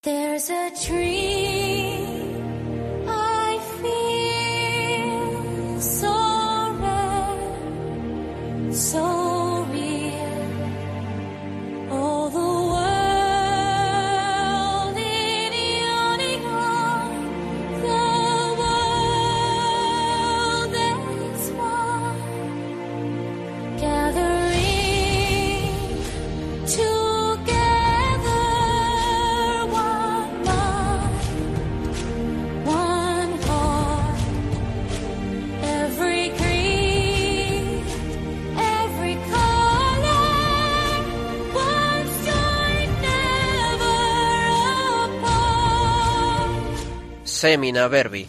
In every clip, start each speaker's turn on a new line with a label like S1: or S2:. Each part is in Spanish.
S1: There's a tree I feel so red, so real. All the world in unicorn, the world is one, gathering together.
S2: Semina Verbi,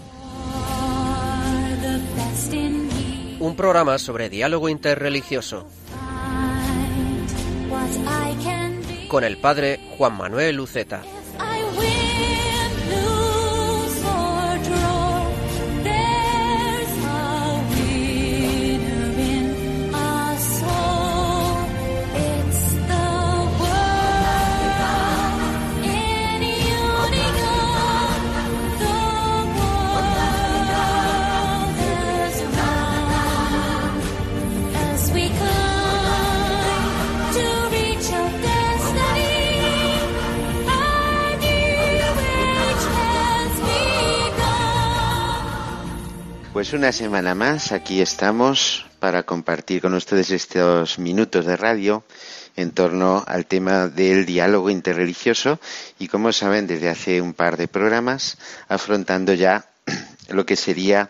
S2: un programa sobre diálogo interreligioso, con el padre Juan Manuel Uceta.
S3: Pues una semana más, aquí estamos para compartir con ustedes estos minutos de radio en torno al tema del diálogo interreligioso y, como saben, desde hace un par de programas, afrontando ya lo que sería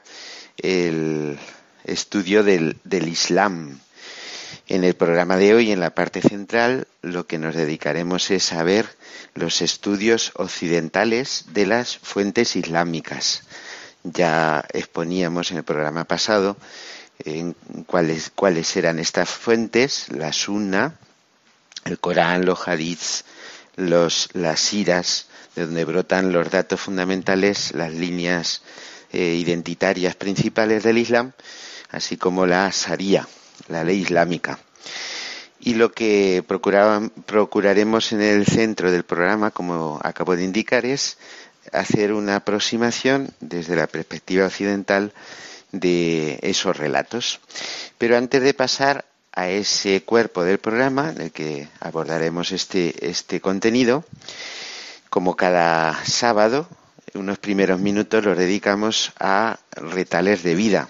S3: el estudio del Islam. En el programa de hoy, en la parte central, lo que nos dedicaremos es a ver los estudios occidentales de las fuentes islámicas. Ya exponíamos en el programa pasado en cuáles eran estas fuentes: la Sunna, el Corán, los hadiths, las siras, de donde brotan los datos fundamentales, las líneas identitarias principales del Islam, así como la Sharia, la ley islámica. Y lo que procuraremos en el centro del programa, como acabo de indicar, es hacer una aproximación desde la perspectiva occidental de esos relatos. Pero antes de pasar a ese cuerpo del programa en el que abordaremos este contenido, como cada sábado, unos primeros minutos los dedicamos a retales de vida,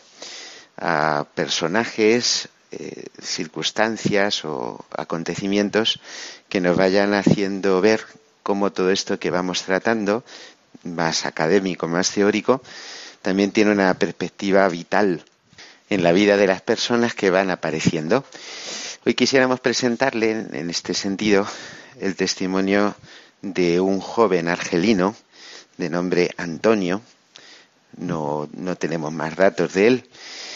S3: a personajes, circunstancias o acontecimientos que nos vayan haciendo ver cómo todo esto que vamos tratando, más académico, más teórico, también tiene una perspectiva vital en la vida de las personas que van apareciendo. Hoy quisiéramos presentarle, en este sentido, el testimonio de un joven argelino de nombre Antonio. No tenemos más datos de él,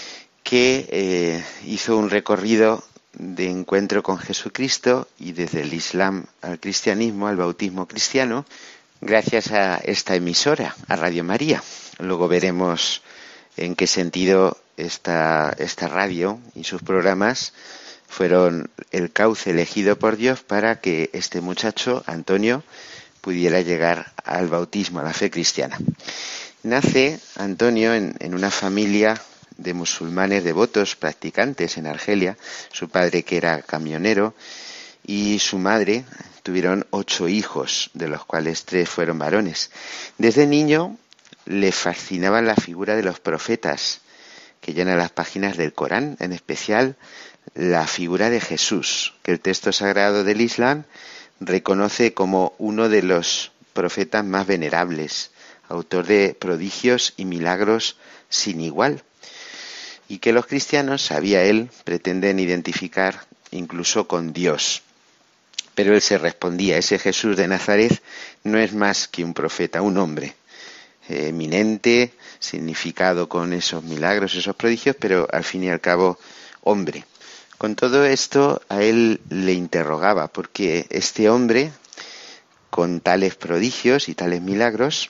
S3: que hizo un recorrido de encuentro con Jesucristo y desde el Islam al cristianismo, al bautismo cristiano, gracias a esta emisora, a Radio María. Luego veremos en qué sentido esta radio y sus programas fueron el cauce elegido por Dios para que este muchacho, Antonio, pudiera llegar al bautismo, a la fe cristiana. Nace Antonio en una familia de musulmanes devotos practicantes en Argelia. Su padre, que era camionero, y su madre tuvieron 8 hijos, de los cuales 3 fueron varones. Desde niño le fascinaba la figura de los profetas que llenan las páginas del Corán, en especial la figura de Jesús, que el texto sagrado del Islam reconoce como uno de los profetas más venerables, autor de prodigios y milagros sin igual, y que los cristianos, sabía él, pretenden identificar incluso con Dios. Pero él se respondía: ese Jesús de Nazaret no es más que un profeta, un hombre eminente, significado con esos milagros, esos prodigios, pero al fin y al cabo hombre. Con todo esto a él le interrogaba, porque este hombre, con tales prodigios y tales milagros,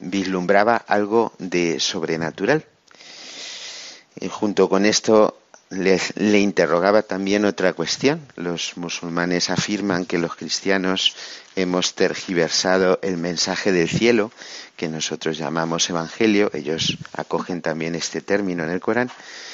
S3: vislumbraba algo de sobrenatural. Junto con esto le interrogaba también otra cuestión. Los musulmanes afirman que los cristianos hemos tergiversado el mensaje del cielo, que nosotros llamamos evangelio. Ellos acogen también este término en el Corán.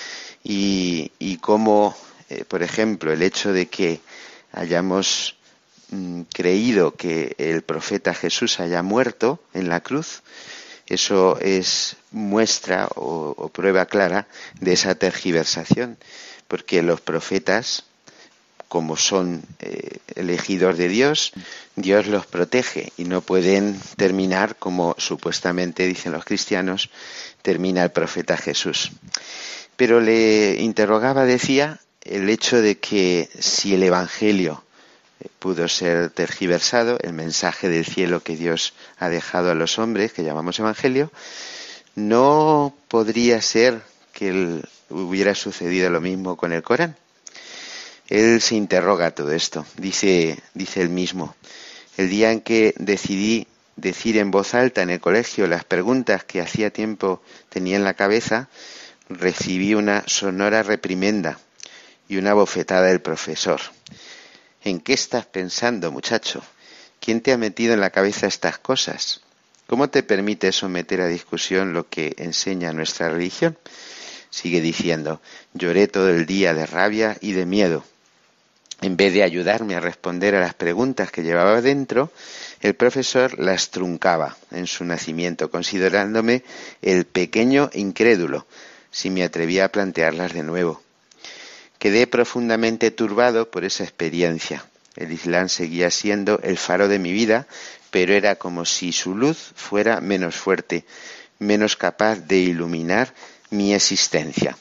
S3: Y cómo, por ejemplo, el hecho de que hayamos creído que el profeta Jesús haya muerto en la cruz, eso es muestra o prueba clara de esa tergiversación, porque los profetas, como son elegidos de Dios, Dios los protege y no pueden terminar como supuestamente dicen los cristianos, termina el profeta Jesús. Pero le interrogaba, decía, el hecho de que si el Evangelio pudo ser tergiversado, el mensaje del cielo que Dios ha dejado a los hombres, que llamamos Evangelio, no podría ser que hubiera sucedido lo mismo con el Corán. Él se interroga todo esto. Dice él mismo: el día en que decidí decir en voz alta en el colegio las preguntas que hacía tiempo tenía en la cabeza, recibí una sonora reprimenda y una bofetada del profesor. ¿En qué estás pensando, muchacho? ¿Quién te ha metido en la cabeza estas cosas? ¿Cómo te permite someter a discusión lo que enseña nuestra religión? Sigue diciendo: lloré todo el día de rabia y de miedo. En vez de ayudarme a responder a las preguntas que llevaba dentro, el profesor las truncaba en su nacimiento, considerándome el pequeño incrédulo si me atrevía a plantearlas de nuevo. Quedé profundamente turbado por esa experiencia. El Islam seguía siendo el faro de mi vida, pero era como si su luz fuera menos fuerte, menos capaz de iluminar mi existencia.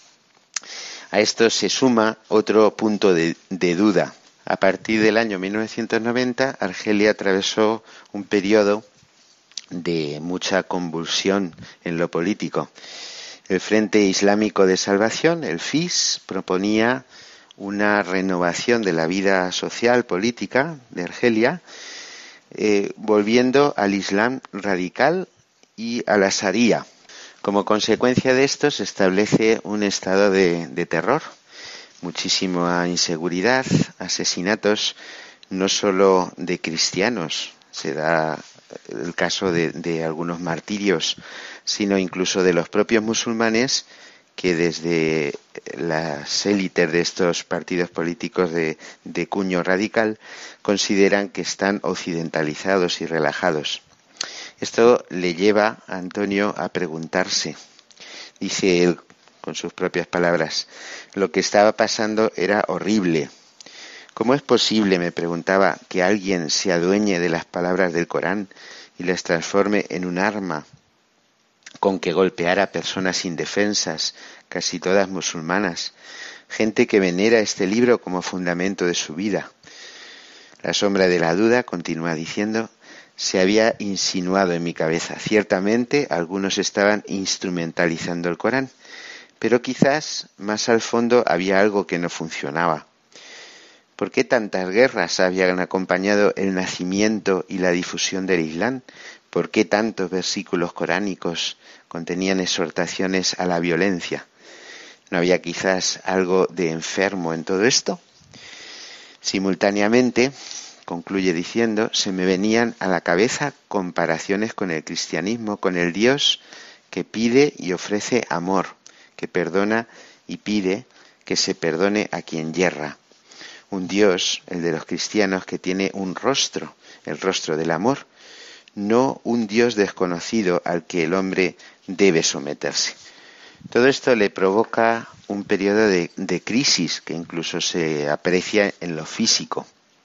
S3: A esto se suma otro punto de duda. A partir del año 1990, Argelia atravesó un periodo de mucha convulsión en lo político. El Frente Islámico de Salvación, el FIS, proponía una renovación de la vida social, política de Argelia, volviendo al Islam radical y a la Sharia. Como consecuencia de esto se establece un estado de terror, muchísima inseguridad, asesinatos no solo de cristianos, se da el caso de algunos martirios, sino incluso de los propios musulmanes que desde las élites de estos partidos políticos de cuño radical consideran que están occidentalizados y relajados. Esto le lleva a Antonio a preguntarse. Dice él, con sus propias palabras: lo que estaba pasando era horrible. ¿Cómo es posible, me preguntaba, que alguien se adueñe de las palabras del Corán y las transforme en un arma con que golpear a personas indefensas, casi todas musulmanas, gente que venera este libro como fundamento de su vida? La sombra de la duda, continúa diciendo, se había insinuado en mi cabeza. Ciertamente, algunos estaban instrumentalizando el Corán, pero quizás más al fondo había algo que no funcionaba. ¿Por qué tantas guerras habían acompañado el nacimiento y la difusión del Islam? ¿Por qué tantos versículos coránicos contenían exhortaciones a la violencia? ¿No había quizás algo de enfermo en todo esto? Simultáneamente, concluye diciendo, se me venían a la cabeza comparaciones con el cristianismo, con el Dios que pide y ofrece amor, que perdona y pide que se perdone a quien yerra. Un Dios, el de los cristianos, que tiene un rostro, el rostro del amor, no un Dios desconocido al que el hombre debe someterse. Todo esto le provoca un periodo de crisis que incluso se aprecia en lo físico.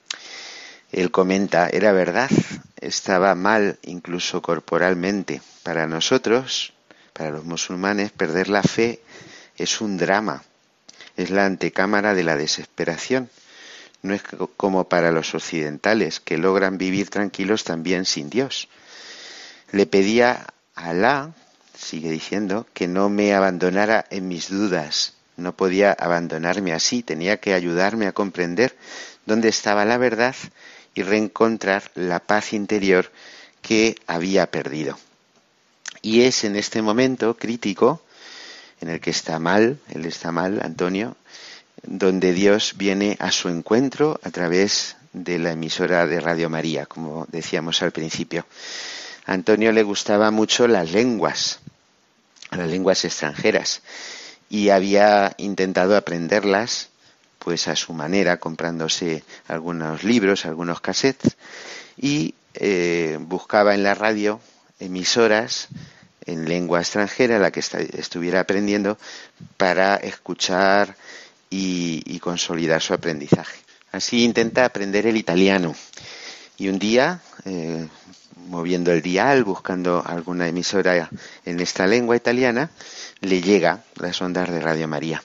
S3: Él comenta, era verdad, estaba mal incluso corporalmente. Para nosotros, para los musulmanes, perder la fe es un drama, es la antecámara de la desesperación. No es como para los occidentales, que logran vivir tranquilos también sin Dios. Le pedía a Alá, sigue diciendo, que no me abandonara en mis dudas. No podía abandonarme así, tenía que ayudarme a comprender dónde estaba la verdad y reencontrar la paz interior que había perdido. Y es en este momento crítico en el que él está mal, Antonio, donde Dios viene a su encuentro a través de la emisora de Radio María, como decíamos al principio. A Antonio le gustaban mucho las lenguas extranjeras, y había intentado aprenderlas pues a su manera, comprándose algunos libros, algunos cassettes, y buscaba en la radio emisoras en lengua extranjera, la que estuviera aprendiendo, para escuchar y consolidar su aprendizaje. Así intenta aprender el italiano, y un día, moviendo el dial, buscando alguna emisora en esta lengua italiana, le llega las ondas de Radio María.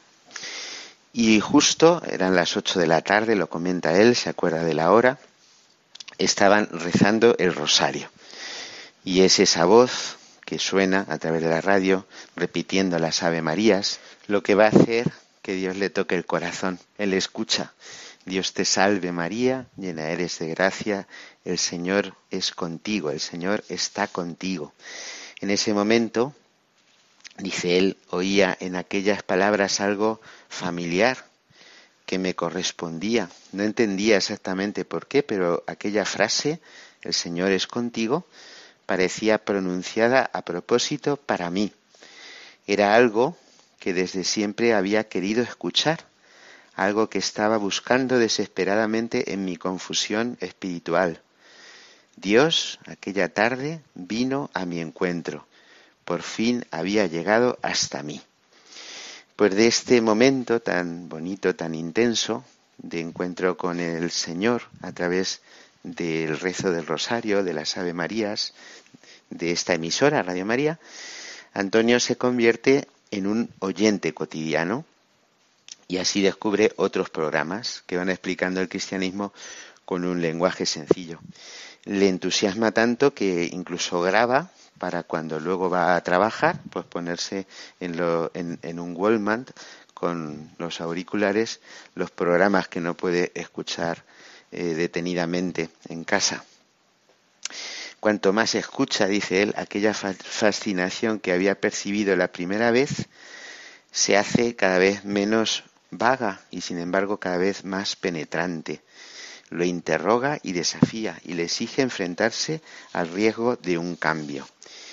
S3: Y justo eran las 8 de la tarde, lo comenta él, se acuerda de la hora, estaban rezando el rosario. Y es esa voz que suena a través de la radio, repitiendo las Ave Marías, lo que va a hacer que Dios le toque el corazón. Él escucha: Dios te salve María, llena eres de gracia, el Señor es contigo, el Señor está contigo. En ese momento, dice él, oía en aquellas palabras algo familiar que me correspondía. No entendía exactamente por qué, pero aquella frase, el Señor es contigo, parecía pronunciada a propósito para mí. Era algo que desde siempre había querido escuchar, algo que estaba buscando desesperadamente en mi confusión espiritual. Dios, aquella tarde, vino a mi encuentro. Por fin había llegado hasta mí. Pues de este momento tan bonito, tan intenso, de encuentro con el Señor a través del rezo del rosario, de las Ave Marías, de esta emisora, Radio María, Antonio se convierte en un oyente cotidiano y así descubre otros programas que van explicando el cristianismo con un lenguaje sencillo. Le entusiasma tanto que incluso graba para cuando luego va a trabajar, pues ponerse en un Walkman con los auriculares los programas que no puede escuchar detenidamente en casa. Cuanto más escucha, dice él, aquella fascinación que había percibido la primera vez se hace cada vez menos vaga y sin embargo cada vez más penetrante. Lo interroga y desafía y le exige enfrentarse al riesgo de un cambio.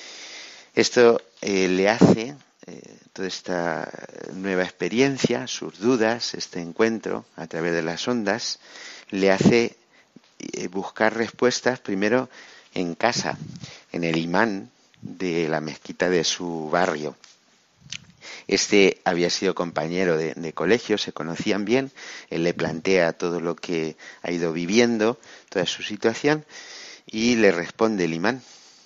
S3: Esto le hace, toda esta nueva experiencia, sus dudas, este encuentro a través de las ondas, le hace buscar respuestas primero en casa, en el imán de la mezquita de su barrio. Este había sido compañero de colegio, se conocían bien, él le plantea todo lo que ha ido viviendo, toda su situación, y le responde el imán: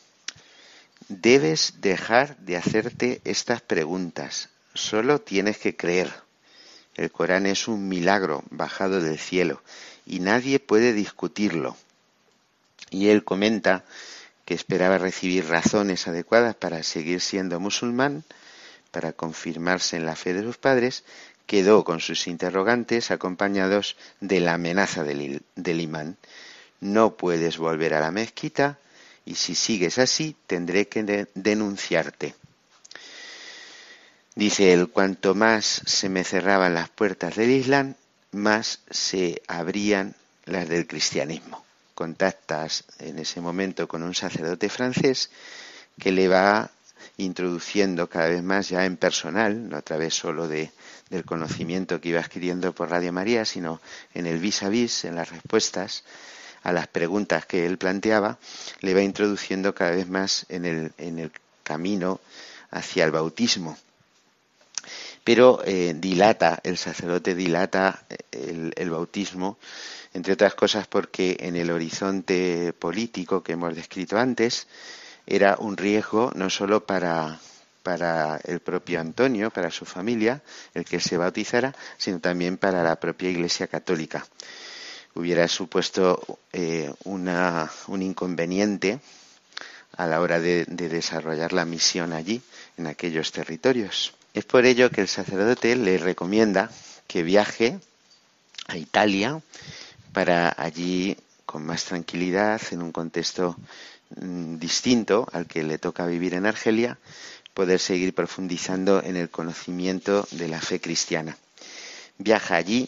S3: debes dejar de hacerte estas preguntas, solo tienes que creer. El Corán es un milagro bajado del cielo y nadie puede discutirlo. Y él comenta que esperaba recibir razones adecuadas para seguir siendo musulmán, para confirmarse en la fe de sus padres. Quedó con sus interrogantes acompañados de la amenaza del imán: no puedes volver a la mezquita y si sigues así tendré que denunciarte. Dice él: cuanto más se me cerraban las puertas del Islam, más se abrían las del cristianismo. Contactas en ese momento con un sacerdote francés que le va introduciendo cada vez más ya en personal, no a través solo del conocimiento que iba adquiriendo por Radio María, sino en el vis a vis, en las respuestas a las preguntas que él planteaba, le va introduciendo cada vez más en el camino hacia el bautismo. Pero el sacerdote dilata el bautismo, entre otras cosas porque en el horizonte político que hemos descrito antes, era un riesgo no solo para el propio Antonio, para su familia, el que se bautizara, sino también para la propia Iglesia Católica. Hubiera supuesto un inconveniente a la hora de desarrollar la misión allí, en aquellos territorios. Es por ello que el sacerdote le recomienda que viaje a Italia para allí, con más tranquilidad, en un contexto distinto al que le toca vivir en Argelia, poder seguir profundizando en el conocimiento de la fe cristiana. Viaja allí,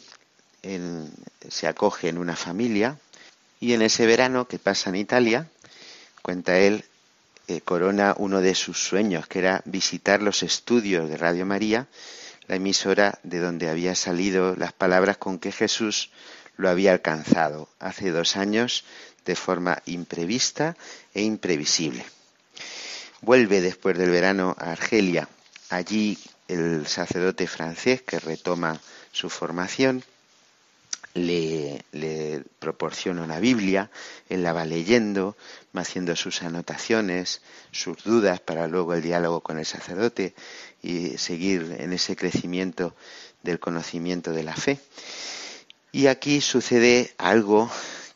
S3: se acoge en una familia y en ese verano que pasa en Italia, cuenta él, corona uno de sus sueños, que era visitar los estudios de Radio María, la emisora de donde había salido las palabras con que Jesús lo había alcanzado hace 2 años de forma imprevista e imprevisible. Vuelve después del verano a Argelia. Allí el sacerdote francés, que retoma su formación, le proporciona una Biblia, él la va leyendo, va haciendo sus anotaciones, sus dudas para luego el diálogo con el sacerdote y seguir en ese crecimiento del conocimiento de la fe. Y aquí sucede algo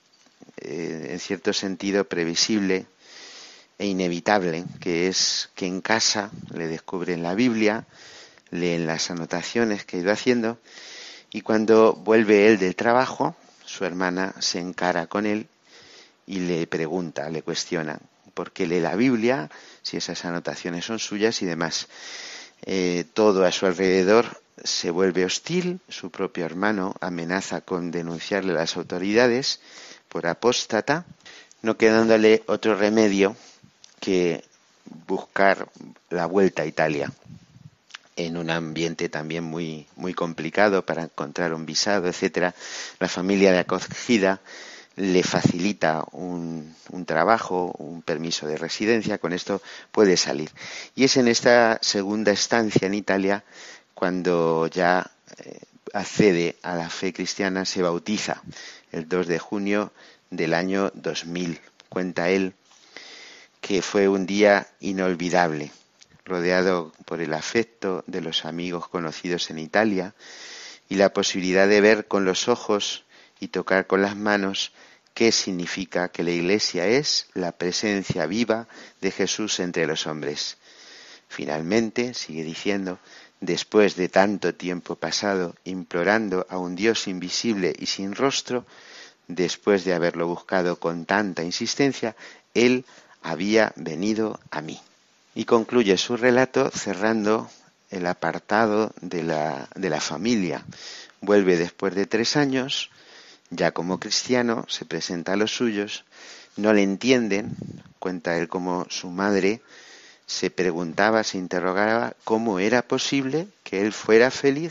S3: en cierto sentido previsible e inevitable, que es que en casa le descubren la Biblia, leen las anotaciones que ha ido haciendo, y cuando vuelve él del trabajo, su hermana se encara con él y le pregunta, le cuestiona, ¿por qué lee la Biblia? Si esas anotaciones son suyas y demás. Todo a su alrededor se vuelve hostil, su propio hermano amenaza con denunciarle a las autoridades por apóstata, no quedándole otro remedio que buscar la vuelta a Italia, en un ambiente también muy complicado para encontrar un visado, etcétera. La familia de acogida le facilita un trabajo, un permiso de residencia, con esto puede salir. Y es en esta segunda estancia en Italia cuando ya accede a la fe cristiana, se bautiza el 2 de junio del año 2000. Cuenta él que fue un día inolvidable, rodeado por el afecto de los amigos conocidos en Italia y la posibilidad de ver con los ojos y tocar con las manos qué significa que la Iglesia es la presencia viva de Jesús entre los hombres. Finalmente, sigue diciendo, después de tanto tiempo pasado implorando a un Dios invisible y sin rostro, después de haberlo buscado con tanta insistencia, Él había venido a mí. Y concluye su relato cerrando el apartado de la familia. Vuelve después de 3 años, ya como cristiano, se presenta a los suyos, no le entienden, cuenta él como su madre se preguntaba, se interrogaba cómo era posible que él fuera feliz,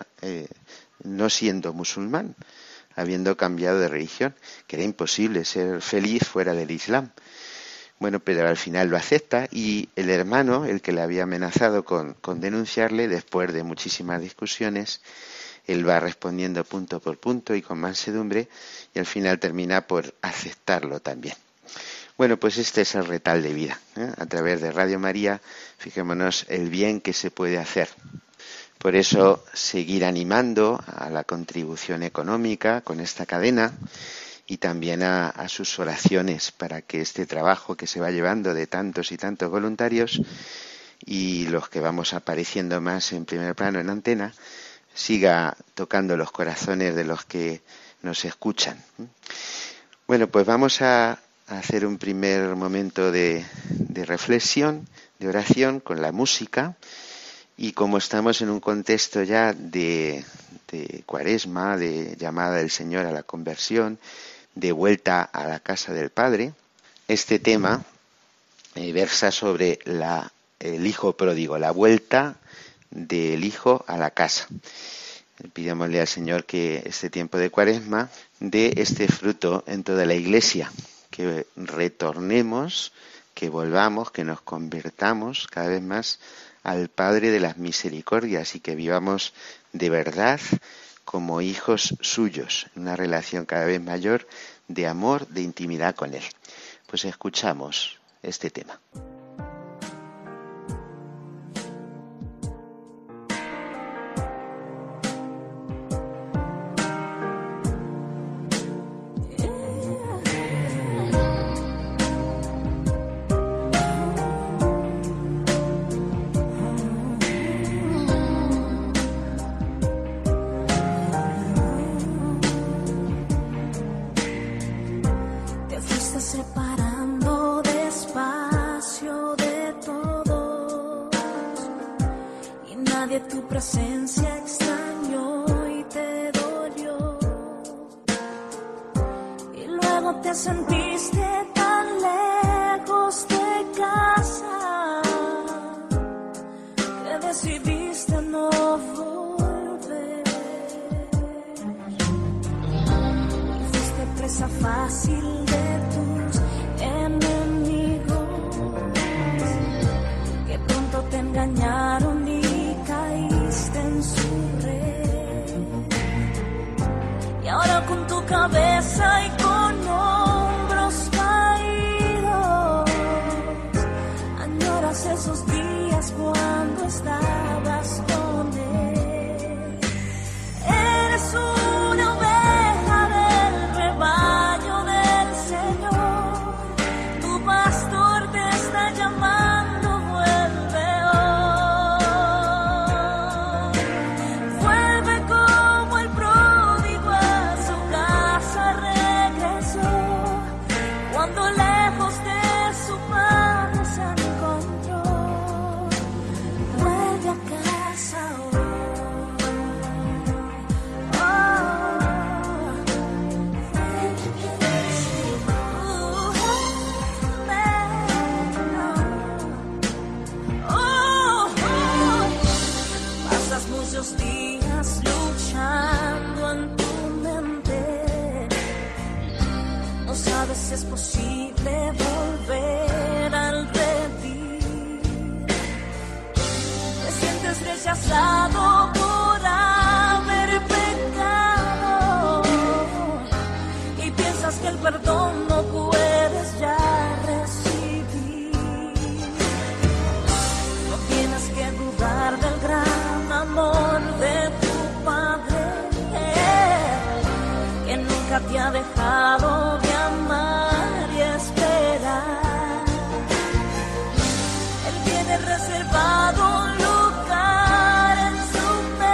S3: no siendo musulmán, habiendo cambiado de religión, que era imposible ser feliz fuera del Islam. Bueno, pero al final lo acepta y el hermano, el que le había amenazado con denunciarle, después de muchísimas discusiones, él va respondiendo punto por punto y con mansedumbre y al final termina por aceptarlo también. Bueno, pues este es el retal de vida, A través de Radio María, fijémonos el bien que se puede hacer. Por eso seguir animando a la contribución económica con esta cadena y también a sus oraciones para que este trabajo que se va llevando de tantos y tantos voluntarios y los que vamos apareciendo más en primer plano en antena, siga tocando los corazones de los que nos escuchan. Bueno, pues vamos a hacer un primer momento de reflexión, de oración con la música, y como estamos en un contexto ya de Cuaresma, de llamada del Señor a la conversión, de vuelta a la casa del Padre, este tema versa sobre el hijo pródigo, la vuelta del hijo a la casa. Pidémosle al Señor que este tiempo de Cuaresma dé este fruto en toda la Iglesia, que retornemos, que volvamos, que nos convirtamos cada vez más al Padre de las misericordias y que vivamos de verdad como hijos suyos, en una relación cada vez mayor de amor, de intimidad con Él. Pues escuchamos este tema.
S1: Separando despacio Nadie tu presencia extrañó y te dolió. Y luego te sentiste tan lejos de casa que decidiste no volver. Y fuiste presa fácil de tus enemigos que pronto te engañaron y caíste en su red. Y ahora con tu cabeza y con hombros caídos añoras esos días cuando estabas con él. Eres una oveja del rebaño del Señor. Tu pastor te está llamando, vuelve hoy. Vuelve como el pródigo a su casa regresó, cuando lejos de su padre se encontró. Vuelve a casa hoy. Pasas muchos días luchando en tu mente. No sabes si es posible volver al redil. Te sientes rechazado por haber pecado y piensas que el perdón no puedes ya recibir. No tienes que dudar del gran amor de tu Padre, que nunca te ha dejado de amar y esperar. Él tiene reservado un lugar en su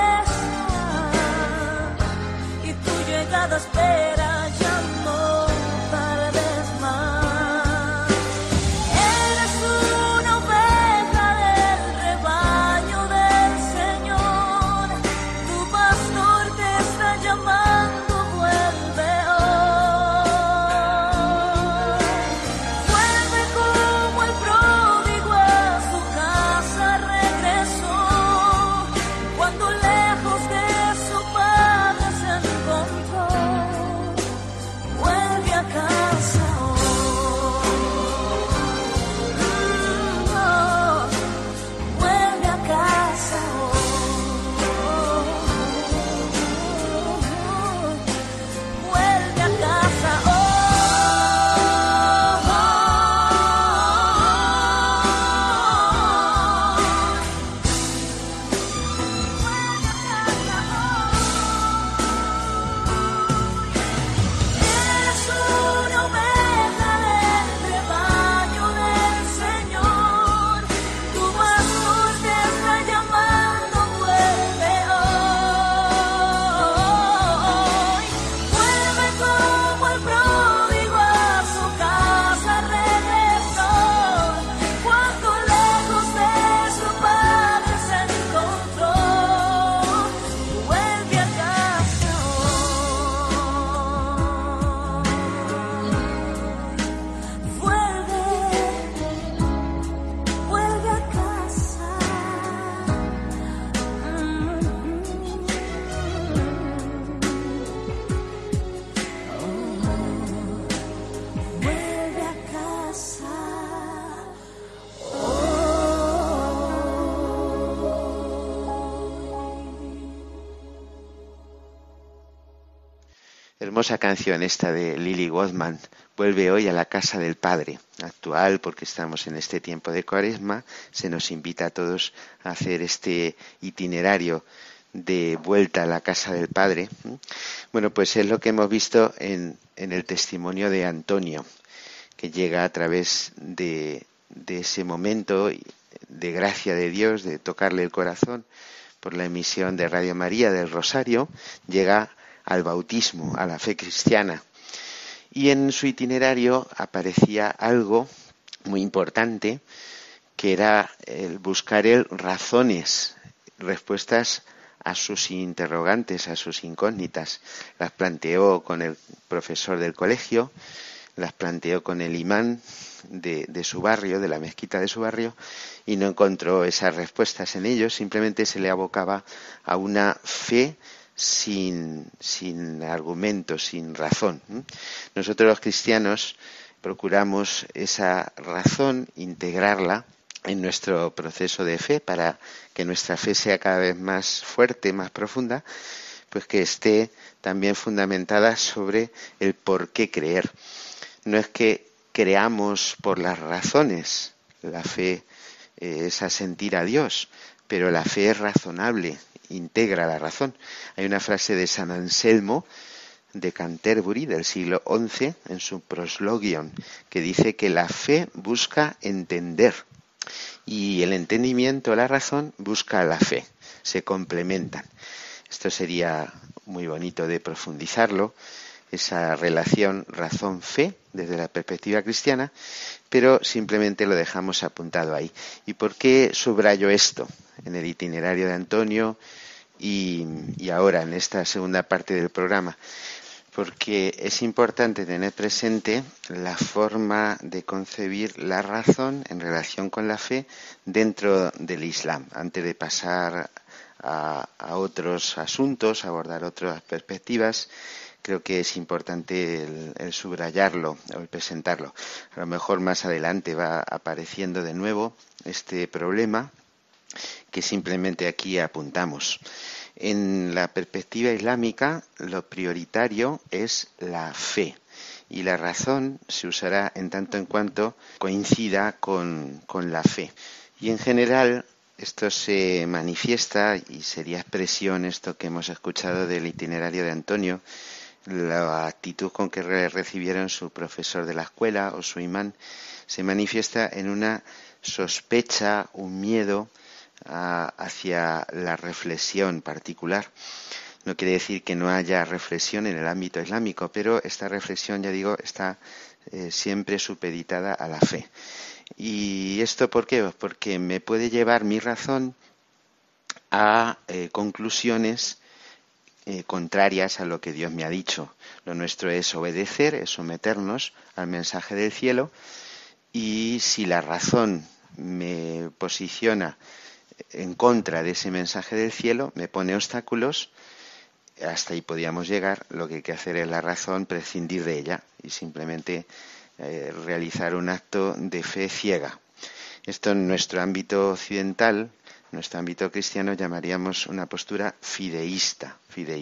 S1: mesa y tu llegada espera, ya no tardes más. Eres una oveja del rebaño del Señor. Tu pastor te está llamando, vuelve hoy. Vuelve como el pródigo a su casa regresó, cuando lejos de su padre se encontró. Vuelve a casa hoy. Vuelve a casa hoy. Vuelve a casa hoy. Eres una oveja del rebaño del Señor. Tu pastor te está llamando, vuelve hoy. Vuelve como el pródigo a su casa regresó, cuando lejos de su padre se encontró. Vuelve a casa hoy. Vuelve a casa. Vuelve a casa.
S3: Hermosa canción esta de Lily Goldman. Vuelve hoy a la casa del Padre. Actual, porque estamos en este tiempo de Cuaresma, se nos invita a todos a hacer este itinerario de vuelta a la casa del Padre. Bueno, pues es lo que hemos visto en el testimonio de Antonio, que llega a través de ese momento de gracia de Dios, de tocarle el corazón por la emisión de Radio María del Rosario, llega al bautismo, a la fe cristiana. Y en su itinerario aparecía algo muy importante, que era el buscar razones respuestas a sus interrogantes, a sus incógnitas. Las planteó con el profesor del colegio, las planteó con el imán de su barrio, de la mezquita de su barrio, y no encontró esas respuestas en ellos. Simplemente se le abocaba a una fe sin argumentos, sin razón. Nosotros los cristianos procuramos esa razón, integrarla en nuestro proceso de fe para que nuestra fe sea cada vez más fuerte, más profunda, pues que esté también fundamentada sobre el por qué creer. No es que creamos por las razones, la fe es asentir a Dios, pero la fe es razonable, integra la razón. Hay una frase de San Anselmo de Canterbury del siglo XI en su Proslogion que dice que la fe busca entender y el entendimiento, la razón, busca la fe, se complementan. Esto sería muy bonito de profundizarlo, esa relación razón-fe desde la perspectiva cristiana, pero simplemente lo dejamos apuntado ahí. ¿Y por qué subrayo esto en el itinerario de Antonio y ahora en esta segunda parte del programa? Porque es importante tener presente la forma de concebir la razón en relación con la fe dentro del Islam, antes de pasar a otros asuntos, abordar otras perspectivas. Creo que es importante el subrayarlo o el presentarlo. A lo mejor más adelante va apareciendo de nuevo este problema que simplemente aquí apuntamos. En la perspectiva islámica, lo prioritario es la fe y la razón se usará en tanto en cuanto coincida con la fe. Y en general esto se manifiesta, y sería expresión esto que hemos escuchado del itinerario de Antonio, la actitud con que recibieron su profesor de la escuela o su imán, se manifiesta en una sospecha, un miedo hacia la reflexión particular. No quiere decir que no haya reflexión en el ámbito islámico, pero esta reflexión, ya digo, está siempre supeditada a la fe. ¿Y esto por qué? Pues porque me puede llevar mi razón a conclusiones contrarias a lo que Dios me ha dicho. Lo nuestro es obedecer, es someternos al mensaje del cielo, y si la razón me posiciona en contra de ese mensaje del cielo, me pone obstáculos, hasta ahí podíamos llegar. Lo que hay que hacer es la razón, prescindir de ella y simplemente realizar un acto de fe ciega. Esto en nuestro ámbito occidental, nuestro ámbito cristiano, llamaríamos una postura fideísta.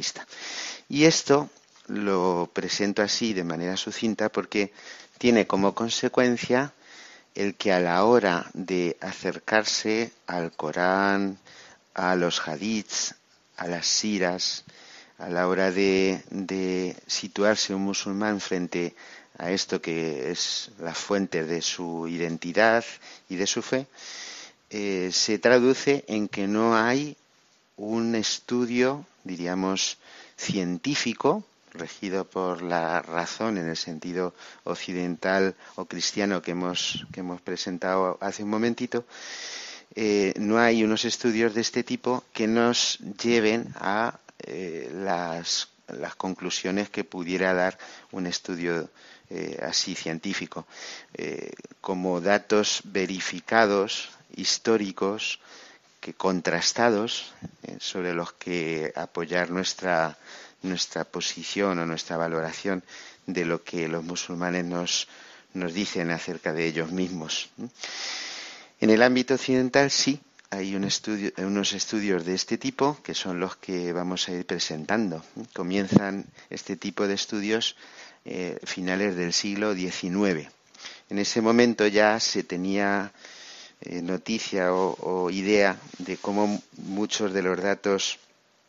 S3: Y esto lo presento así de manera sucinta porque tiene como consecuencia el que a la hora de acercarse al Corán, a los hadiths, a las siras, a la hora de situarse un musulmán frente a esto que es la fuente de su identidad y de su fe, se traduce en que no hay un estudio, diríamos, científico, regido por la razón en el sentido occidental o cristiano que hemos presentado hace un momentito. No hay unos estudios de este tipo que nos lleven a las conclusiones que pudiera dar un estudio así científico, como datos verificados, históricos, que contrastados, sobre los que apoyar nuestra posición o nuestra valoración de lo que los musulmanes nos dicen acerca de ellos mismos. En el ámbito occidental sí hay unos estudios de este tipo, que son los que vamos a ir presentando. Comienzan este tipo de estudios finales del siglo XIX. En ese momento ya se tenía noticia o idea de cómo muchos de los datos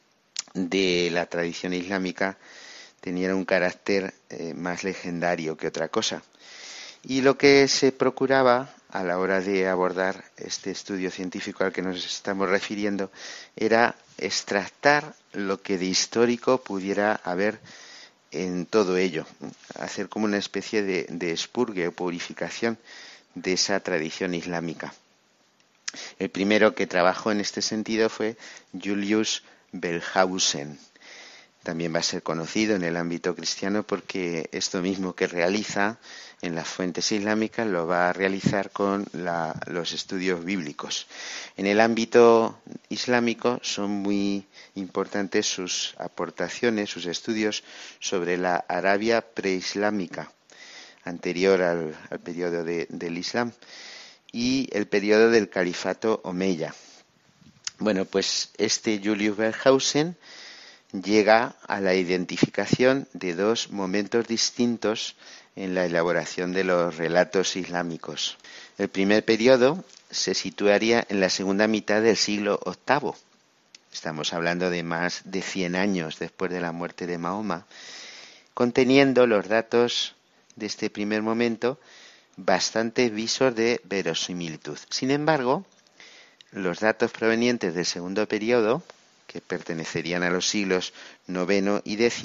S3: de la tradición islámica tenían un carácter más legendario que otra cosa. Y lo que se procuraba a la hora de abordar este estudio científico al que nos estamos refiriendo era extractar lo que de histórico pudiera haber en todo ello, hacer como una especie de expurgue o purificación de esa tradición islámica. El primero que trabajó en este sentido fue Julius Wellhausen. También va a ser conocido en el ámbito cristiano porque esto mismo que realiza en las fuentes islámicas lo va a realizar con los estudios bíblicos. En el ámbito islámico son muy importantes sus aportaciones, sus estudios sobre la Arabia preislámica, anterior al periodo del Islam, y el periodo del califato omeya. Bueno, pues este Julius Wellhausen llega a la identificación de dos momentos distintos en la elaboración de los relatos islámicos. El primer periodo se situaría en la segunda mitad del siglo VIII. Estamos hablando de más de 100 años después de la muerte de Mahoma, conteniendo los datos de este primer momento bastantes visos de verosimilitud. Sin embargo, los datos provenientes del segundo periodo, que pertenecerían a los siglos IX y X,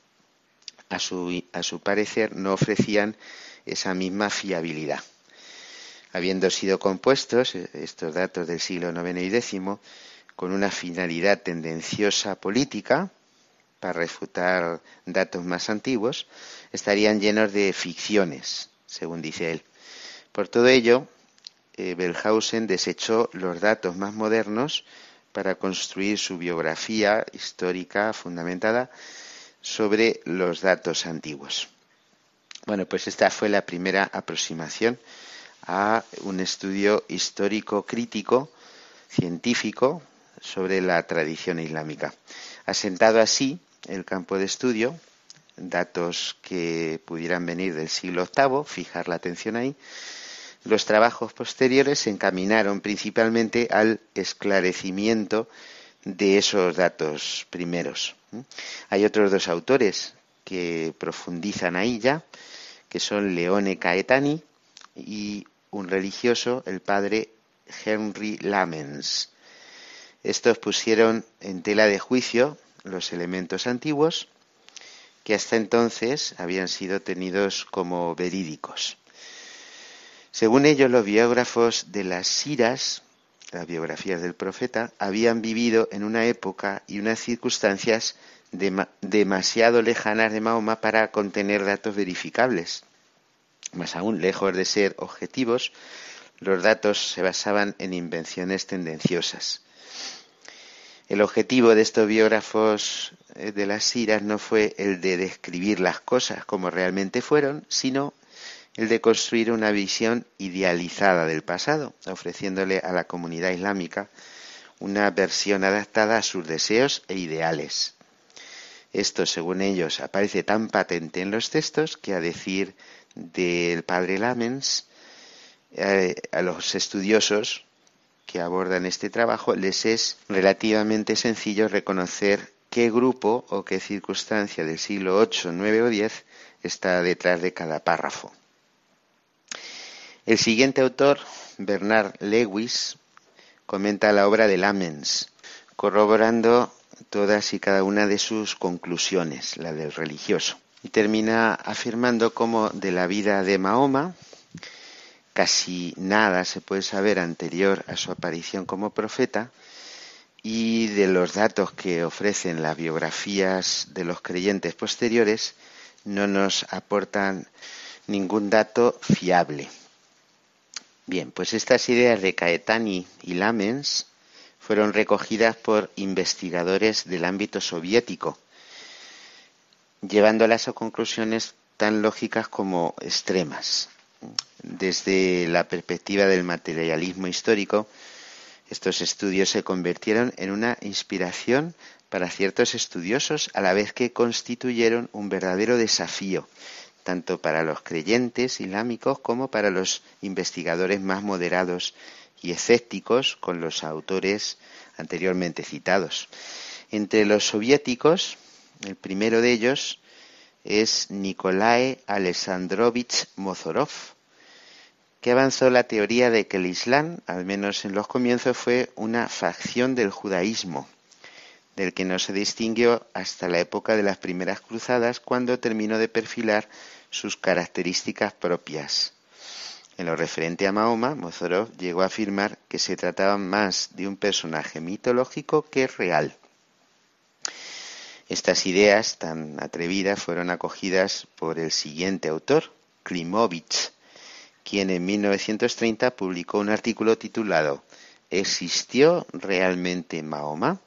S3: a su parecer no ofrecían esa misma fiabilidad. Habiendo sido compuestos estos datos del siglo IX y X con una finalidad tendenciosa política, para refutar datos más antiguos, estarían llenos de ficciones, según dice él. Por todo ello, Wellhausen desechó los datos más modernos para construir su biografía histórica fundamentada sobre los datos antiguos. Bueno, pues esta fue la primera aproximación a un estudio histórico crítico, científico, sobre la tradición islámica. Asentado así el campo de estudio, datos que pudieran venir del siglo VIII, fijar la atención ahí, los trabajos posteriores se encaminaron principalmente al esclarecimiento de esos datos primeros. Hay otros dos autores que profundizan ahí ya, que son Leone Caetani y un religioso, el padre Henry Lamens. Estos pusieron en tela de juicio los elementos antiguos que hasta entonces habían sido tenidos como verídicos. Según ellos, los biógrafos de las siras, las biografías del profeta, habían vivido en una época y unas circunstancias demasiado lejanas de Mahoma para contener datos verificables. Más aún, lejos de ser objetivos, los datos se basaban en invenciones tendenciosas. El objetivo de estos biógrafos de las siras no fue el de describir las cosas como realmente fueron, sino el de construir una visión idealizada del pasado, ofreciéndole a la comunidad islámica una versión adaptada a sus deseos e ideales. Esto, según ellos, aparece tan patente en los textos que, a decir del padre Lamens, a los estudiosos que abordan este trabajo les es relativamente sencillo reconocer qué grupo o qué circunstancia del siglo VIII, IX o X está detrás de cada párrafo. El siguiente autor, Bernard Lewis, comenta la obra de Lamens, corroborando todas y cada una de sus conclusiones, la del religioso, y termina afirmando cómo de la vida de Mahoma casi nada se puede saber anterior a su aparición como profeta, y de los datos que ofrecen las biografías de los creyentes posteriores no nos aportan ningún dato fiable. Bien, pues estas ideas de Caetani y Lamens fueron recogidas por investigadores del ámbito soviético, llevándolas a conclusiones tan lógicas como extremas. Desde la perspectiva del materialismo histórico, estos estudios se convirtieron en una inspiración para ciertos estudiosos, a la vez que constituyeron un verdadero desafío, tanto para los creyentes islámicos como para los investigadores más moderados y escépticos con los autores anteriormente citados. Entre los soviéticos, el primero de ellos es Nikolai Alexandrovich Mozorov, que avanzó la teoría de que el Islam, al menos en los comienzos, fue una facción del judaísmo, del que no se distinguió hasta la época de las primeras cruzadas, cuando terminó de perfilar sus características propias. En lo referente a Mahoma, Mozorov llegó a afirmar que se trataba más de un personaje mitológico que real. Estas ideas tan atrevidas fueron acogidas por el siguiente autor, Klimovich, quien en 1930 publicó un artículo titulado ¿Existió realmente Mahoma?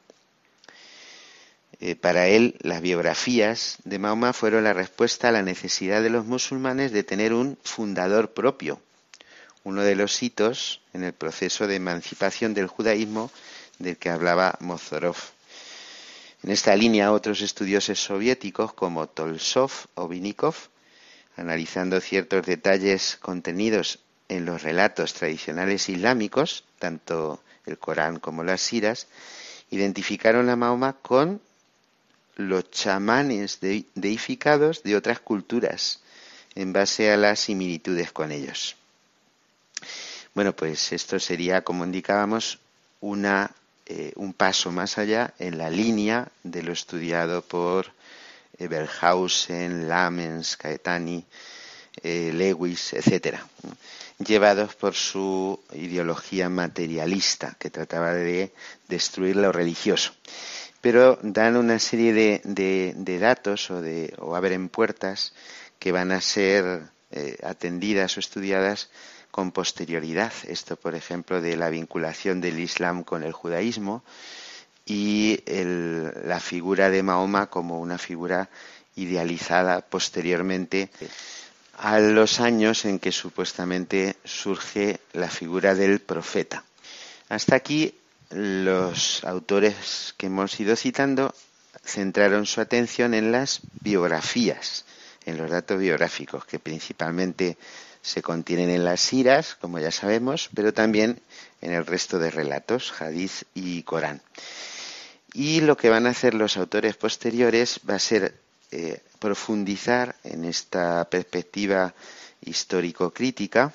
S3: Para él, las biografías de Mahoma fueron la respuesta a la necesidad de los musulmanes de tener un fundador propio, uno de los hitos en el proceso de emancipación del judaísmo del que hablaba Mozorov. En esta línea, otros estudiosos soviéticos como Tolstov o Vinnikov, analizando ciertos detalles contenidos en los relatos tradicionales islámicos, tanto el Corán como las Siras, identificaron a Mahoma con los chamanes deificados de otras culturas, en base a las similitudes con ellos. Bueno, pues esto sería, como indicábamos, un paso más allá en la línea de lo estudiado por Eberhausen, Lamens, Caetani, Lewis, etcétera, llevados por su ideología materialista que trataba de destruir lo religioso. Pero dan una serie de datos o abren puertas que van a ser atendidas o estudiadas con posterioridad. Esto, por ejemplo, de la vinculación del Islam con el judaísmo y la figura de Mahoma como una figura idealizada posteriormente a los años en que supuestamente surge la figura del profeta. Hasta aquí los autores que hemos ido citando centraron su atención en las biografías, en los datos biográficos, que principalmente se contienen en las siras, como ya sabemos, pero también en el resto de relatos, hadith y Corán. Y lo que van a hacer los autores posteriores va a ser profundizar en esta perspectiva histórico-crítica,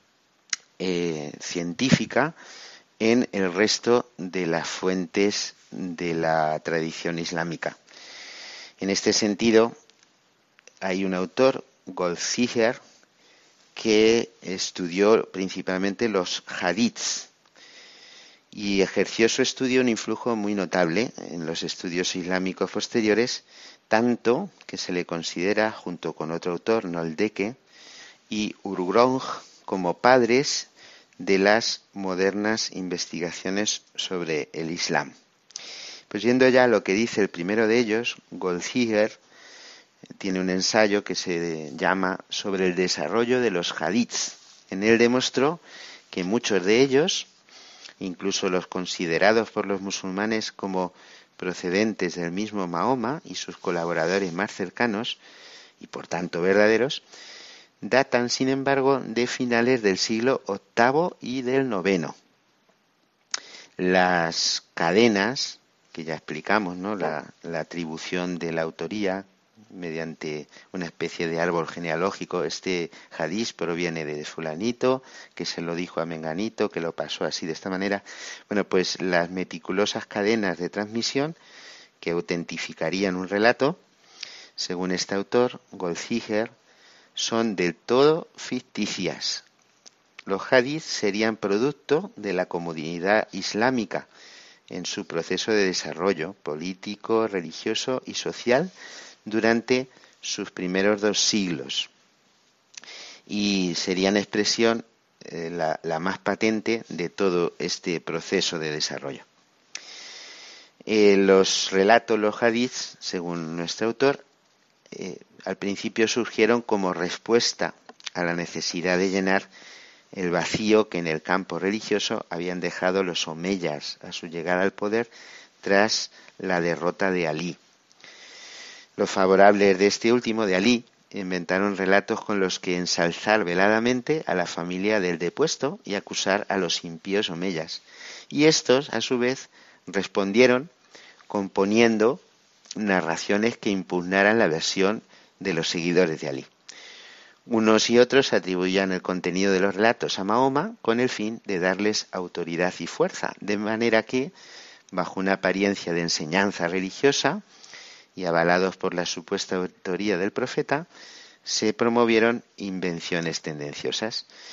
S3: científica, en el resto de las fuentes de la tradición islámica. En este sentido, hay un autor, Goldziher, que estudió principalmente los hadiths y ejerció su estudio un influjo muy notable en los estudios islámicos posteriores, tanto que se le considera, junto con otro autor, Noldeke y Urgrong, como padres de las modernas investigaciones sobre el Islam. Pues yendo ya a lo que dice el primero de ellos, Goldziher tiene un ensayo que se llama Sobre el desarrollo de los hadiths. En él demostró que muchos de ellos, incluso los considerados por los musulmanes como procedentes del mismo Mahoma y sus colaboradores más cercanos, y por tanto verdaderos, datan, sin embargo, de finales del siglo VIII y del IX. Las cadenas, que ya explicamos, ¿no? La atribución de la autoría mediante una especie de árbol genealógico. Este hadiz proviene de fulanito, que se lo dijo a menganito, que lo pasó así de esta manera. Bueno, pues las meticulosas cadenas de transmisión que autentificarían un relato, según este autor, Goldziher, son del todo ficticias. Los hadith serían producto de la comunidad islámica en su proceso de desarrollo político, religioso y social durante sus primeros 2 siglos, y serían expresión la más patente de todo este proceso de desarrollo. Los relatos, los hadiths, según nuestro autor, al principio surgieron como respuesta a la necesidad de llenar el vacío que en el campo religioso habían dejado los omeyas a su llegada al poder tras la derrota de Alí. Los favorables de este último, de Alí, inventaron relatos con los que ensalzar veladamente a la familia del depuesto y acusar a los impíos omeyas. Y estos, a su vez, respondieron componiendo narraciones que impugnaran la versión de los seguidores de Alí. Unos y otros atribuían el contenido de los relatos a Mahoma con el fin de darles autoridad y fuerza, de manera que, bajo una apariencia de enseñanza religiosa y avalados por la supuesta autoría del profeta, se promovieron invenciones tendenciosas.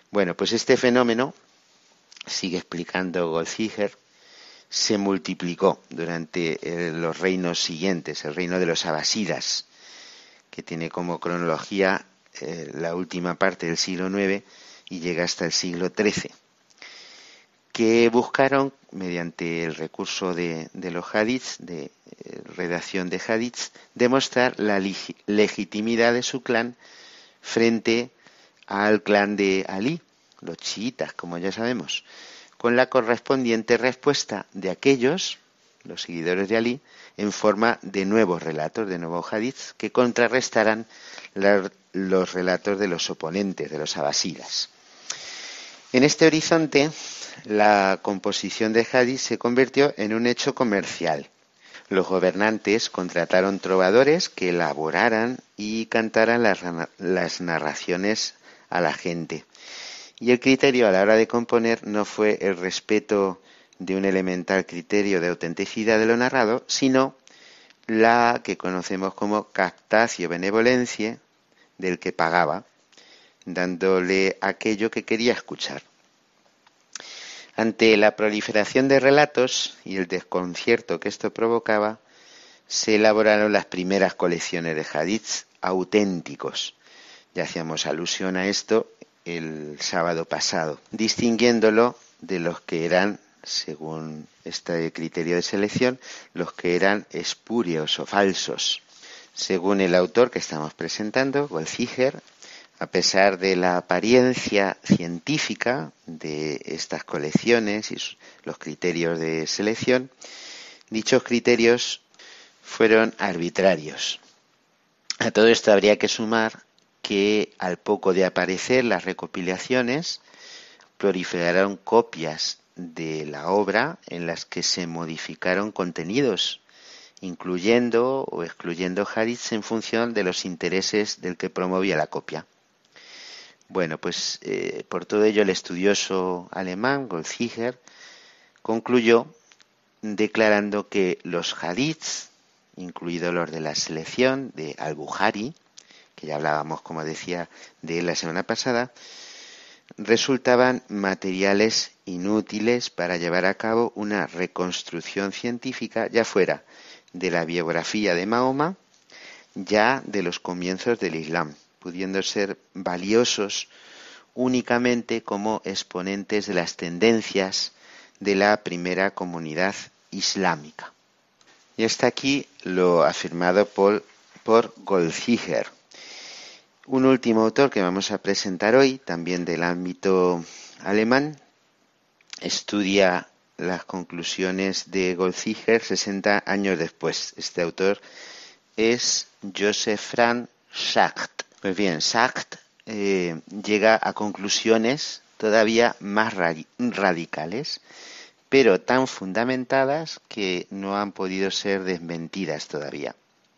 S3: Bueno, pues este fenómeno, sigue explicando Goldziher, se multiplicó durante los reinos siguientes, el reino de los abasidas, que tiene como cronología la última parte del siglo IX y llega hasta el siglo XIII, que buscaron, mediante el recurso de los hadiths, de redacción de hadiths, demostrar la legitimidad de su clan frente al clan de Ali, los chiitas, como ya sabemos, con la correspondiente respuesta de aquellos, los seguidores de Ali, en forma de nuevos relatos, de nuevos hadiths, que contrarrestarán los relatos de los oponentes, de los abasidas. En este horizonte, la composición de hadith se convirtió en un hecho comercial. Los gobernantes contrataron trovadores que elaboraran y cantaran las narraciones a la gente. Y el criterio a la hora de componer no fue el respeto de un elemental criterio de autenticidad de lo narrado, sino la que conocemos como captatio benevolentie del que pagaba, dándole aquello que quería escuchar. Ante la proliferación de relatos y el desconcierto que esto provocaba, se elaboraron las primeras colecciones de hadiths auténticos. Ya hacíamos alusión a esto el sábado pasado, distinguiéndolo de los que eran, según este criterio de selección, los que eran espurios o falsos. Según el autor que estamos presentando, Goldziher, a pesar de la apariencia científica de estas colecciones y los criterios de selección, dichos criterios fueron arbitrarios. A todo esto habría que sumar que al poco de aparecer las recopilaciones, proliferaron copias de la obra en las que se modificaron contenidos, incluyendo o excluyendo hadiths en función de los intereses del que promovía la copia. Bueno, pues por todo ello el estudioso alemán Goldziher concluyó declarando que los hadiths, incluidos los de la selección de Al-Bukhari, que ya hablábamos, como decía, de él la semana pasada, resultaban materiales inútiles para llevar a cabo una reconstrucción científica, ya fuera de la biografía de Mahoma, ya de los comienzos del Islam, pudiendo ser valiosos únicamente como exponentes de las tendencias de la primera comunidad islámica. Y hasta aquí lo afirmado por Goldziher. Un último autor que vamos a presentar hoy, también del ámbito alemán, estudia las conclusiones de Goldziher 60 años después. Este autor es Joseph Franz Schacht. Pues bien, Schacht llega a conclusiones todavía más radicales, pero tan fundamentadas que no han podido ser desmentidas todavía.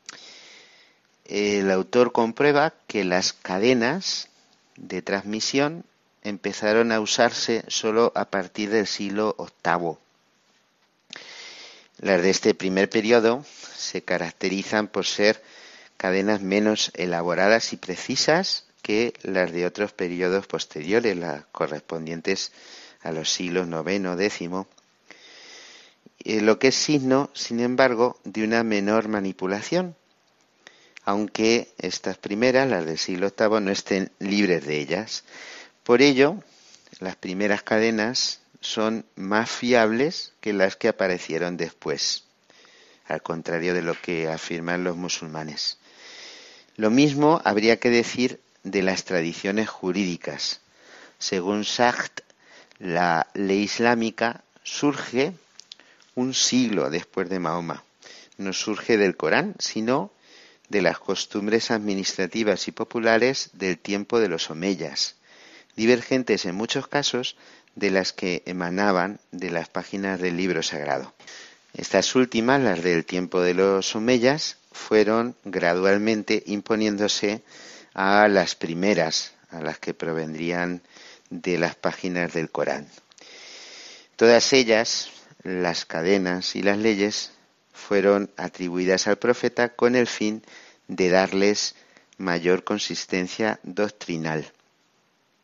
S3: El autor comprueba que las cadenas de transmisión empezaron a usarse solo a partir del siglo VIII. Las de este primer periodo se caracterizan por ser cadenas menos elaboradas y precisas que las de otros periodos posteriores, las correspondientes a los siglos IX, X, lo que es signo, sin embargo, de una menor manipulación, aunque estas primeras, las del siglo VIII, no estén libres de ellas. Por ello, las primeras cadenas son más fiables que las que aparecieron después, al contrario de lo que afirman los musulmanes. Lo mismo habría que decir de las tradiciones jurídicas. Según Schacht, la ley islámica surge un siglo después de Mahoma. No surge del Corán, sino de las costumbres administrativas y populares del tiempo de los omeyas, divergentes en muchos casos de las que emanaban de las páginas del libro sagrado. Estas últimas, las del tiempo de los omeyas, fueron gradualmente imponiéndose a las primeras, a las que provendrían de las páginas del Corán. Todas ellas, las cadenas y las leyes, fueron atribuidas al profeta con el fin de darles mayor consistencia doctrinal.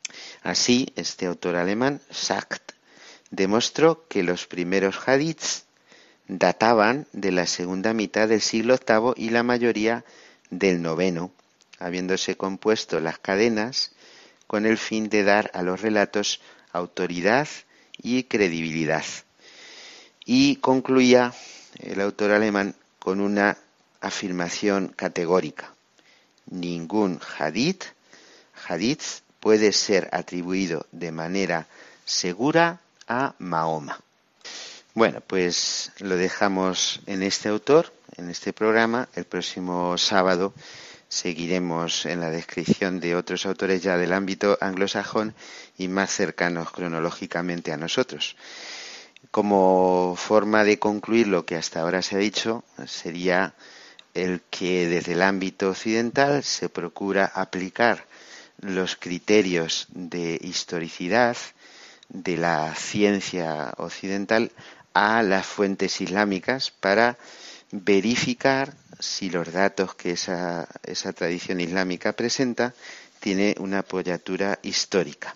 S3: Así, este autor alemán, Schacht, demostró que los primeros hadiths databan de la segunda mitad del siglo VIII y la mayoría del IX, habiéndose compuesto las cadenas con el fin de dar a los relatos autoridad y credibilidad. Y concluía el autor alemán con una afirmación categórica: ningún hadith puede ser atribuido de manera segura a Mahoma. Bueno, pues lo dejamos en este autor, en este programa. El próximo sábado seguiremos en la descripción de otros autores ya del ámbito anglosajón y más cercanos cronológicamente a nosotros. Como forma de concluir lo que hasta ahora se ha dicho, sería el que desde el ámbito occidental se procura aplicar los criterios de historicidad de la ciencia occidental a las fuentes islámicas para verificar si los datos que esa tradición islámica presenta tiene una apoyatura histórica.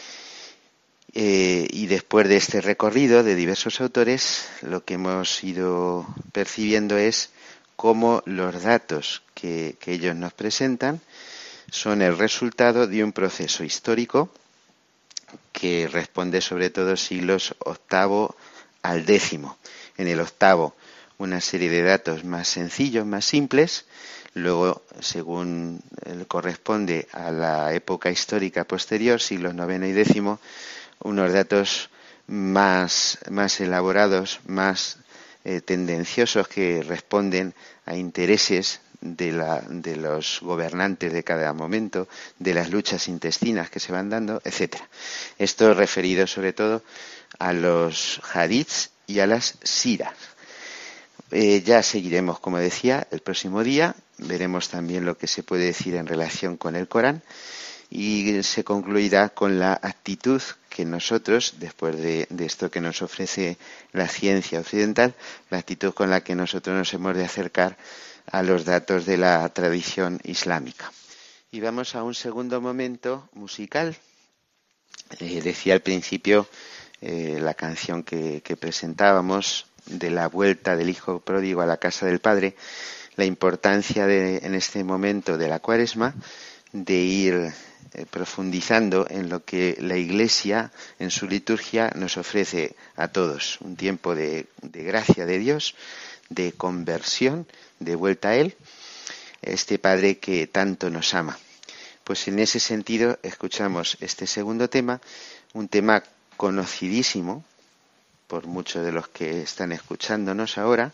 S3: Y después de este recorrido de diversos autores, lo que hemos ido percibiendo es cómo los datos que ellos nos presentan son el resultado de un proceso histórico que responde sobre todo siglos VIII al X. En el VIII, una serie de datos más sencillos, más simples. Luego, según corresponde a la época histórica posterior, siglos IX y X, unos datos más elaborados, más tendenciosos, que responden a intereses de los gobernantes de cada momento, de las luchas intestinas que se van dando, etcétera. Esto referido sobre todo a los hadiths y a las siras. Ya seguiremos, como decía, el próximo día. Veremos también lo que se puede decir en relación con el Corán y se concluirá con la actitud que nosotros, después de esto que nos ofrece la ciencia occidental, la actitud con la que nosotros nos hemos de acercar a los datos de la tradición islámica. Y vamos a un segundo momento musical. Decía al principio la canción que presentábamos de la vuelta del hijo pródigo a la casa del padre, la importancia en este momento de la Cuaresma de ir profundizando en lo que la Iglesia en su liturgia nos ofrece a todos, un tiempo de gracia de Dios, de conversión, de vuelta a Él, este Padre que tanto nos ama. Pues en ese sentido escuchamos este segundo tema, un tema conocidísimo por muchos de los que están escuchándonos ahora,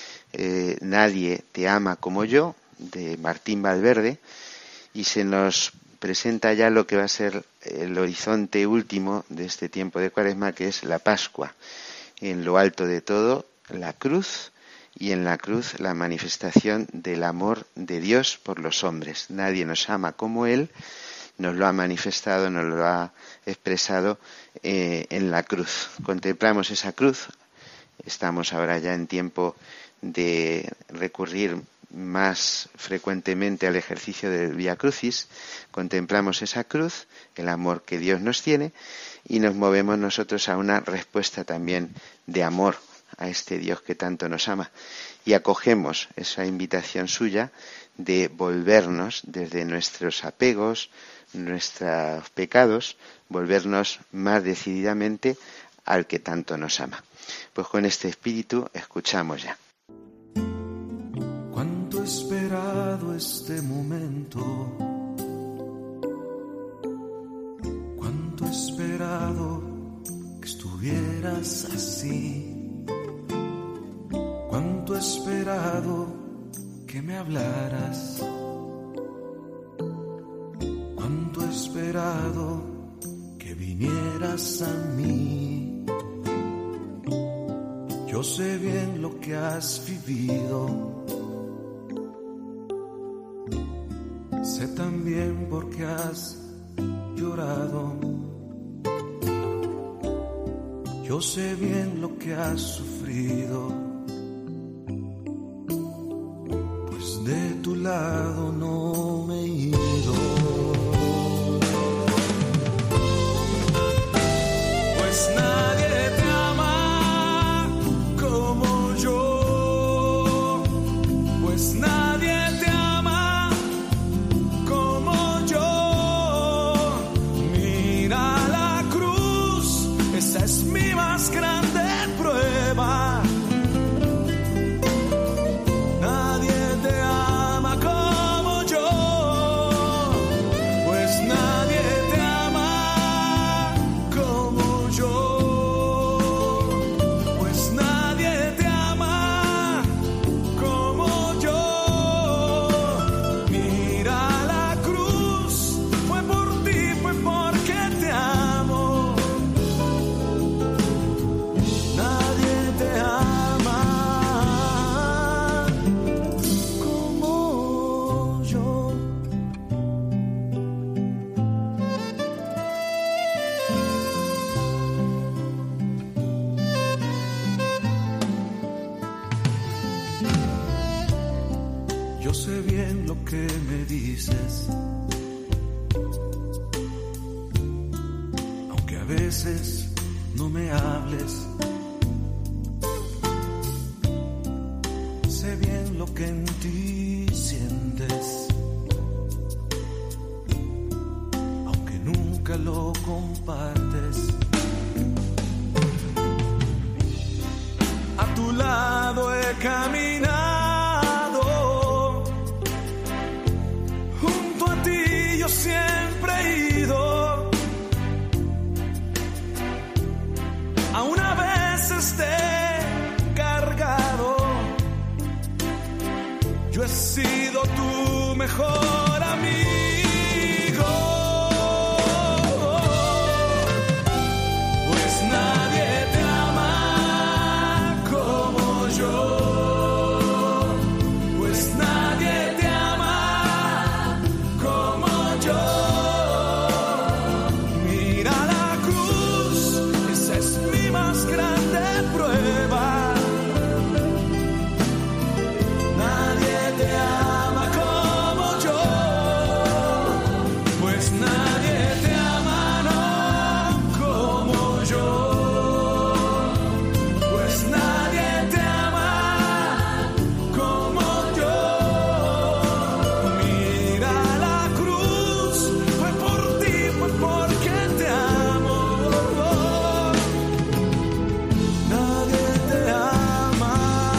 S3: Nadie te ama como yo, de Martín Valverde, y se nos presenta ya lo que va a ser el horizonte último de este tiempo de Cuaresma, que es la Pascua. En lo alto de todo, la cruz, y en la cruz la manifestación del amor de Dios por los hombres. Nadie nos ama como Él, nos lo ha manifestado, nos lo ha expresado en la cruz. Contemplamos esa cruz, estamos ahora ya en tiempo de recurrir más frecuentemente al ejercicio del Vía Crucis. Contemplamos esa cruz, el amor que Dios nos tiene, y nos movemos nosotros a una respuesta también de amor a este Dios que tanto nos ama, y acogemos esa invitación suya de volvernos desde nuestros apegos, nuestros pecados, volvernos más decididamente al que tanto nos ama. Pues con este espíritu escuchamos ya.
S4: Cuánto he esperado este momento, cuánto he esperado que estuvieras así. Cuánto he esperado que me hablaras, cuánto he esperado que vinieras a mí. Yo sé bien lo que has vivido, sé también por qué has llorado. Yo sé bien lo que has sufrido. De tu lado no me he ido. no me hables. Sé bien lo que en ti sientes, aunque nunca lo compartes. A tu lado he caminado, junto a ti yo siempre he ido, aún a veces te he cargado. Yo he sido tu mejor amigo, pues nadie te ama como yo, pues nadie te ama como yo. Mira la cruz, esa es mi más grande prueba. Nadie te ama como yo, pues nadie te ama, no como yo, pues nadie te ama como yo. Mira la cruz, fue por ti, fue porque te amo. Nadie te ama,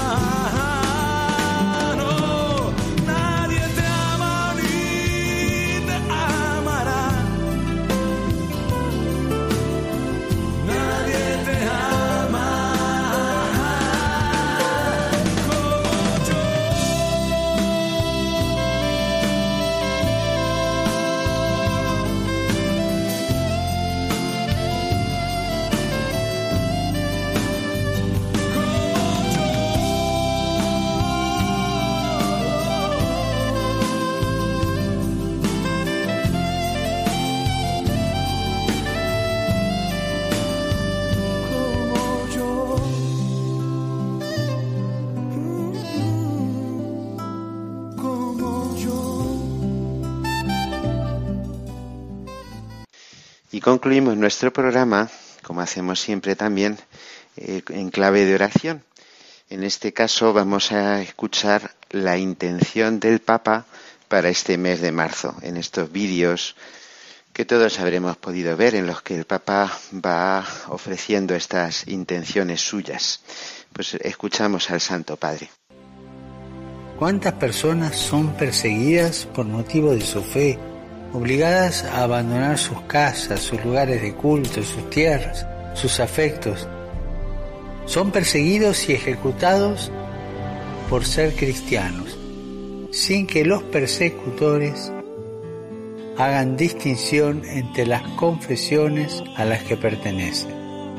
S4: no, nadie te ama ni te amará. Nadie te ama como yo. Como yo.
S3: Y concluimos nuestro programa, como hacemos siempre también, en clave de oración. En este caso vamos a escuchar la intención del Papa para este mes de marzo, en estos vídeos que todos habremos podido ver, en los que el Papa va ofreciendo estas intenciones suyas. Pues escuchamos al Santo Padre.
S5: ¿Cuántas personas son perseguidas por motivo de su fe, obligadas a abandonar sus casas, sus lugares de culto, sus tierras, sus afectos? Son perseguidos y ejecutados por ser cristianos, sin que los persecutores hagan distinción entre las confesiones a las que pertenecen.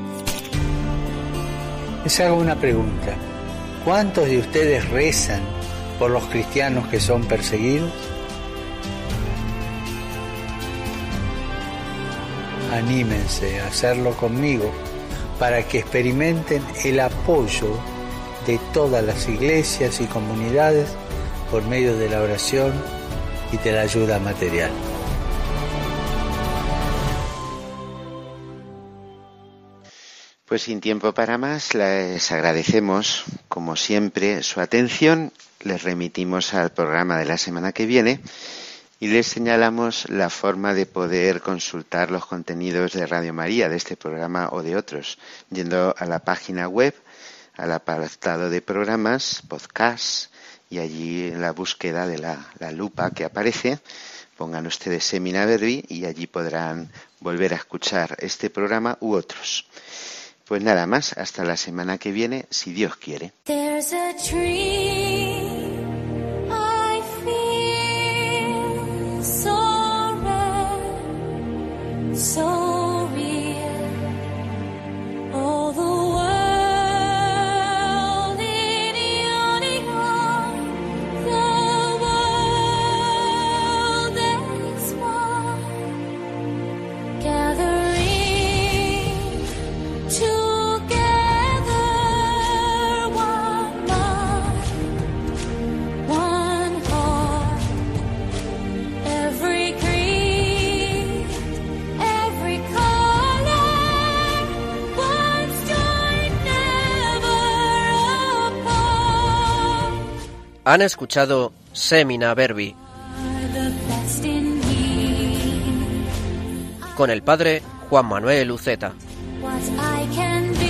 S5: Les hago una pregunta: ¿cuántos de ustedes rezan por los cristianos que son perseguidos? Anímense a hacerlo conmigo para que experimenten el apoyo de todas las iglesias y comunidades por medio de la oración y de la ayuda material.
S3: Pues sin tiempo para más, les agradecemos, como siempre, su atención. Les remitimos al programa de la semana que viene y les señalamos la forma de poder consultar los contenidos de Radio María, de este programa o de otros, yendo a la página web, al apartado de programas, podcast, y allí en la búsqueda de la lupa que aparece, pongan ustedes Semina Verbi y allí podrán volver a escuchar este programa u otros. Pues nada más, hasta la semana que viene, si Dios quiere.
S1: There's a dream I feel so red, so real. All the world in union, the world is one, gathering together one mind.
S2: Han escuchado Semina Verbi con el padre Juan Manuel Uceta.
S1: What I can